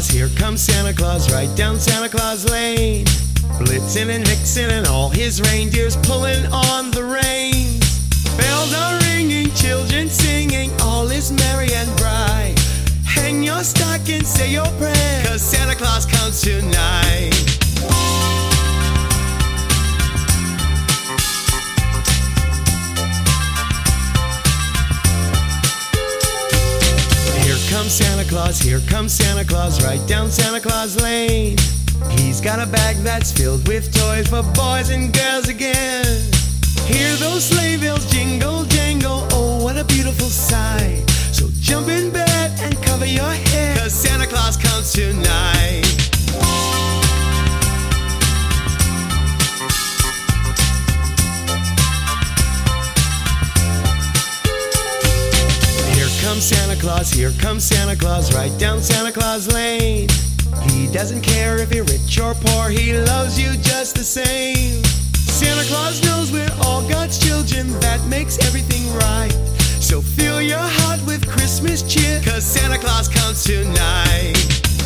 Claus, here comes Santa Claus, right down Santa Claus Lane. Blitzen and Vixen and all his reindeers pulling on the reins. Bells are ringing, children singing, all is merry and bright. Hang your stocking, say your prayer, 'cause Santa Claus comes tonight. Here comes Santa Claus, right down Santa Claus Lane. He's got a bag that's filled with toys for boys and girls again. Hear those sleigh bells jingle, jangle, oh what a beautiful sight. So jump in bed and cover your head, 'cause Santa Claus comes tonight. Here comes Santa Claus, right down Santa Claus Lane. He doesn't care if you're rich or poor, he loves you just the same. Santa Claus knows we're all God's children, that makes everything right. So fill your heart with Christmas cheer, 'cause Santa Claus comes tonight.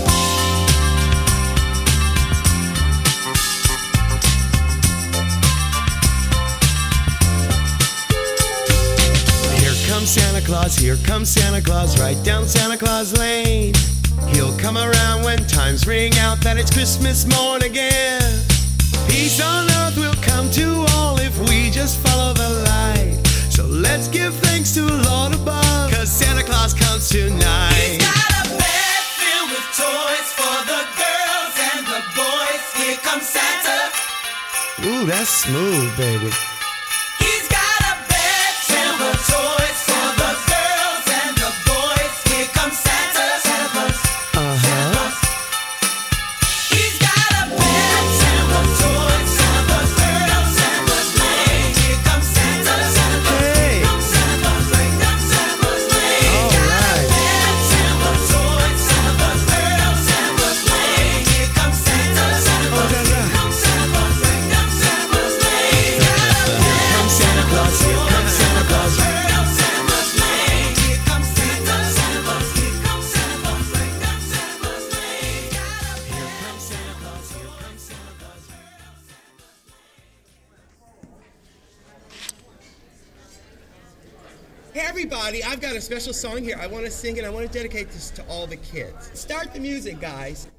Here comes Santa Claus, right down Santa Claus Lane. He'll come around when times ring out that it's Christmas morn again. Peace on earth will come to all if we just follow the light. So let's give thanks to the Lord above, 'cause Santa Claus comes tonight. He's got a bag filled with toys for the girls and the boys. Here comes Santa. Ooh, that's smooth, baby. He's got a bag filled with toys for the girls and the boys. Here comes Santa. Santa Claus. Santa Claus. He's got a bag filled with toys for the girls and the boys. Here comes Santa. Santa Claus. Hey. Santa Claus. Santa Claus. All right. Bag filled with toys for the girls and the boys. Here comes Santa. Santa Claus. Oh, yeah, yeah. Santa Claus. Santa Claus. Here comes Santa Claus, here comes Santa Claus. Hey everybody, I've got a special song here. I want to sing it. I want to dedicate this to all the kids. Start the music, guys.